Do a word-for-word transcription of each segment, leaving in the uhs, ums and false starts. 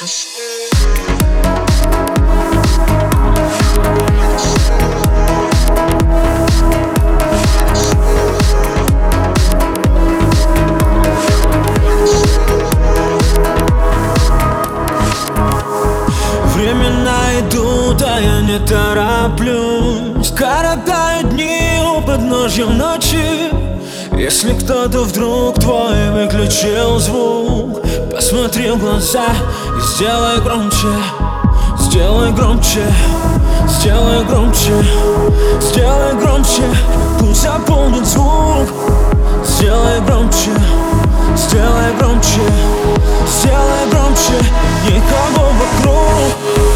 Времена идут, а я не тороплюсь. Коротаю дни у подножья ночи. Если кто-то вдруг твой выключил звук, посмотри в глаза и сделай громче. Сделай громче, сделай громче, сделай громче, пусть заполнит звук. Сделай громче, сделай громче, сделай громче, никого вокруг.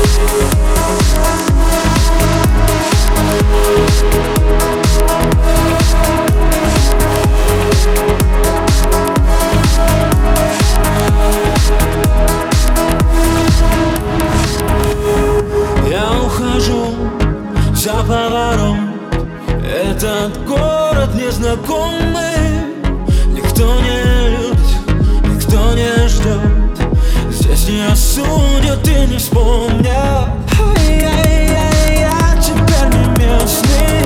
За поворот этот город незнакомый. Никто не любит, никто не ждет. Здесь не осудят и не вспомнят. Я теперь не местный.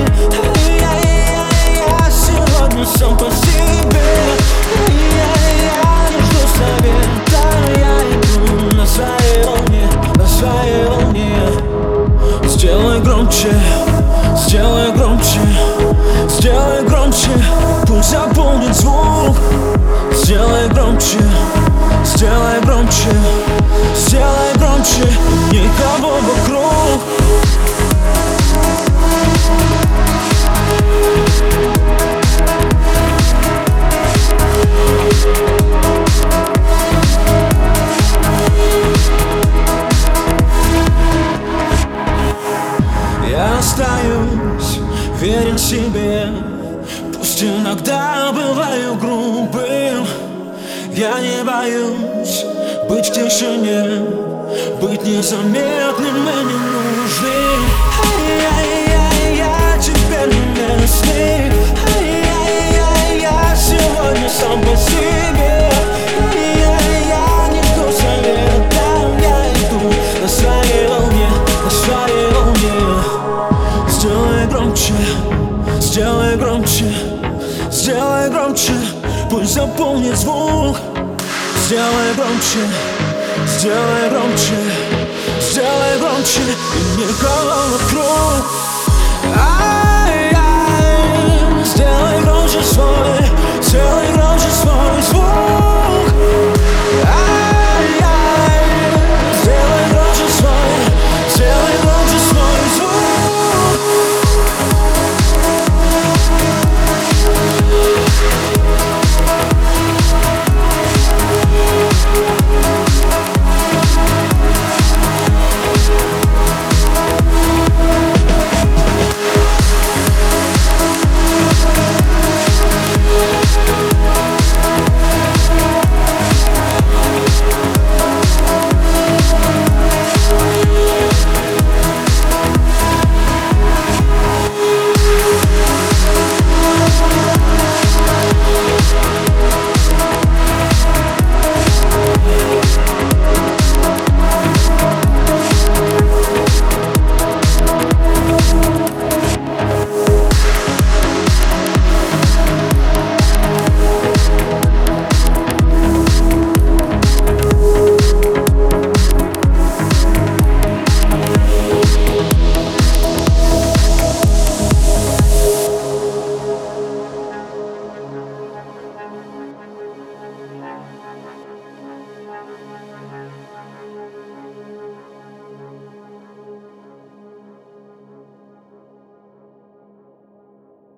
Я сегодня сам по себе. Я не жду совета. Я иду на своей волне, на своей волне. Сделай громче, сделай громче, сделай громче, пусть заполнит звук. Сделай громче, сделай громче, сделай громче, никого вокруг. Я остаюсь верен себе, пусть иногда бываю грубым. Я не боюсь быть в тишине, быть незаметным и ненужным. Я теперь не местный. Я сегодня сам по себе. Я не жду совета. Я иду на своей волне, на своей волне. Сделай громче, сделай громче, сделай громче, пусть заполнит звук. Сделай громче, сделай громче, сделай громче, и никого вокруг.